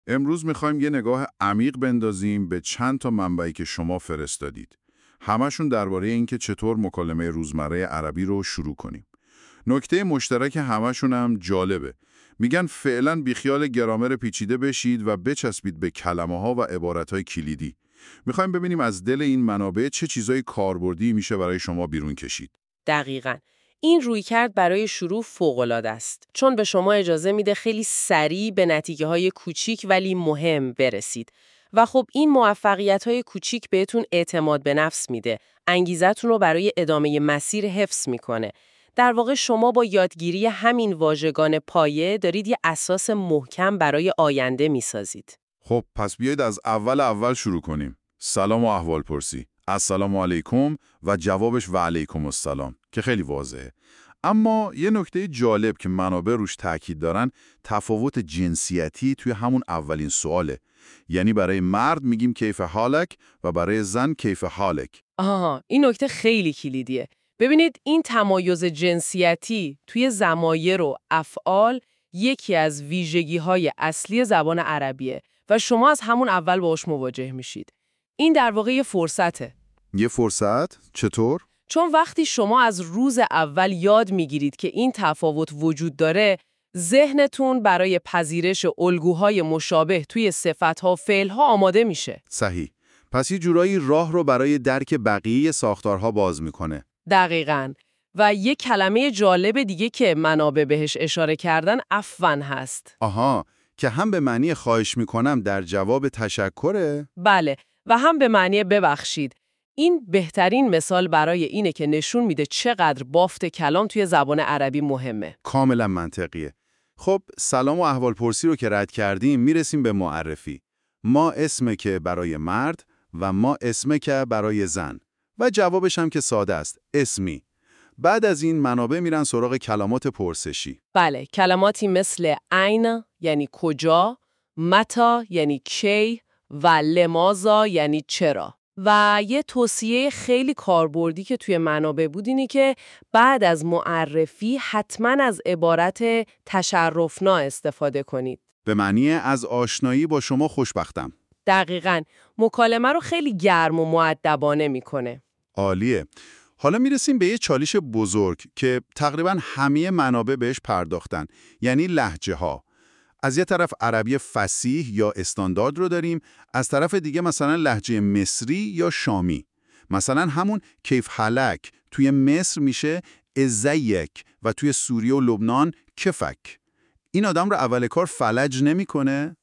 امروز میخوایم یه نگاه عمیق بندازیم به چند تا منبعی که شما فرستادید. همشون درباره اینکه چطور مکالمه روزمره عربی رو شروع کنیم. نکته مشترک همشون هم جالبه. میگن فعلا بیخیال گرامر پیچیده بشید و بچسبید به کلمه‌ها و عبارت‌های کلیدی. میخوایم ببینیم از دل این منابع چه چیزای کاربردی میشه برای شما بیرون کشید. دقیقاً. این رویکرد برای شروع فوق‌العاده است، چون به شما اجازه میده خیلی سریع به نتیجه‌های کوچیک ولی مهم برسید. و خب این موفقیت‌های کوچیک بهتون اعتماد به نفس میده، انگیزتون رو برای ادامه مسیر حفظ میکنه. در واقع شما با یادگیری همین واژگان پایه دارید یه اساس محکم برای آینده میسازید. خب پس بیایید از اول شروع کنیم. سلام و احوال پرسی. السلام علیکم و جوابش و علیکم السلام که خیلی واضحه. اما یه نکته جالب که منابع روش تاکید دارن تفاوت جنسیتی توی همون اولین سواله. یعنی برای مرد میگیم کیف حالک و برای زن کیف حالک. این نکته خیلی کلیدیه. ببینید این تمایز جنسیتی توی ضمایر و افعال یکی از ویژگی‌های اصلی زبان عربیه و شما از همون اول باهاش مواجه میشید. این در واقع یه فرصته. یه فرصت؟ چطور؟ چون وقتی شما از روز اول یاد میگیرید که این تفاوت وجود داره، ذهنتون برای پذیرش الگوهای مشابه توی صفت‌ها و فعل‌ها آماده میشه. صحیح. پس یه جورایی راه رو برای درک بقیه ساختارها باز میکنه. دقیقاً. و یک کلمه جالب دیگه که منابع بهش اشاره کردن عفواً هست. آها، که هم به معنی خواهش میکنم در جواب تشکره؟ بله، و هم به معنی ببخشید. این بهترین مثال برای اینه که نشون میده چقدر بافت کلام توی زبان عربی مهمه. کاملا منطقیه. خب سلام و احوال پرسی رو که رد کردیم میرسیم به معرفی. ما اسم که برای مرد و ما اسم که برای زن. و جوابش هم که ساده است، اسمی. بعد از این منابع میرن سراغ کلمات پرسشی. بله، کلماتی مثل عین یعنی کجا، متا یعنی کی و لماذا یعنی چرا. و یه توصیه خیلی کاربردی که توی منابع بود اینی که بعد از معرفی حتما از عبارت تشرفنا استفاده کنید. به معنی از آشنایی با شما خوشبختم. دقیقاً، مکالمه رو خیلی گرم و مؤدبانه میکنه. عالیه. حالا میرسیم به یه چالش بزرگ که تقریباً همه منابع بهش پرداختن، یعنی لهجه ها. از یه طرف عربی فصیح یا استاندارد رو داریم، از طرف دیگه مثلا لهجه مصری یا شامی. مثلا همون کیف حالک توی مصر میشه ازیک و توی سوریه و لبنان کفک. این آدم رو اول کار فلج نمیکنه؟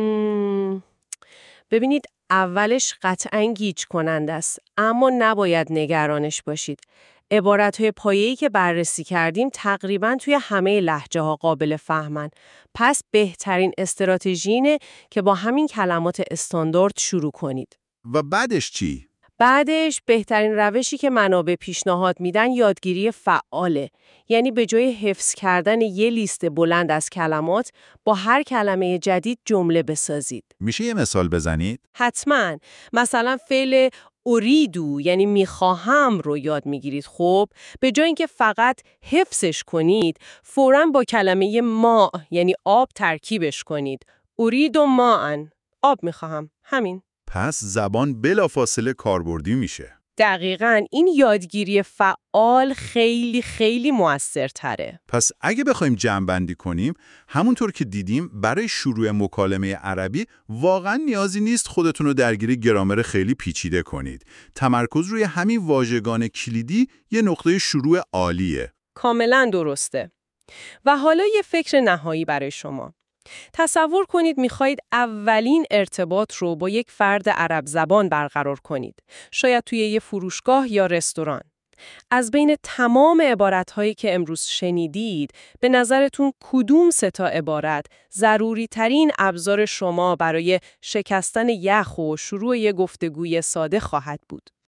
ببینید اولش قطعاً گیج کننده است، اما نباید نگرانش باشید. عبارت‌های پایه‌ای که بررسی کردیم تقریباً توی همه لهجه‌ها قابل فهمن. پس بهترین استراتژی اینه که با همین کلمات استاندارد شروع کنید. و بعدش چی؟ بعدش بهترین روشی که منابع پیشنهاد میدن یادگیری فعاله. یعنی به جای حفظ کردن یه لیست بلند از کلمات، با هر کلمه جدید جمله بسازید. میشه یه مثال بزنید؟ حتماً. مثلا فعل اریدو یعنی میخواهم رو یاد میگیرید. خب به جای اینکه فقط حفظش کنید، فوراً با کلمه ما یعنی آب ترکیبش کنید. اریدو ماءن، آب میخواهم. همین. پس زبان بلافاصله کاربردی میشه. دقیقاً، این یادگیری فعال خیلی خیلی مؤثرتره. پس اگه بخوایم جمع‌بندی کنیم، همونطور که دیدیم برای شروع مکالمه عربی واقعا نیازی نیست خودتون رو درگیر گرامر خیلی پیچیده کنید. تمرکز روی همین واژگان کلیدی یه نقطه شروع عالیه. کاملاً درسته. و حالا یه فکر نهایی برای شما. تصور کنید میخواید اولین ارتباط رو با یک فرد عرب زبان برقرار کنید. شاید توی یه فروشگاه یا رستوران. از بین تمام عبارت‌هایی که امروز شنیدید، به نظرتون کدوم سه تا عبارت ضروری ترین ابزار شما برای شکستن یخ و شروع یه گفتگوی ساده خواهد بود؟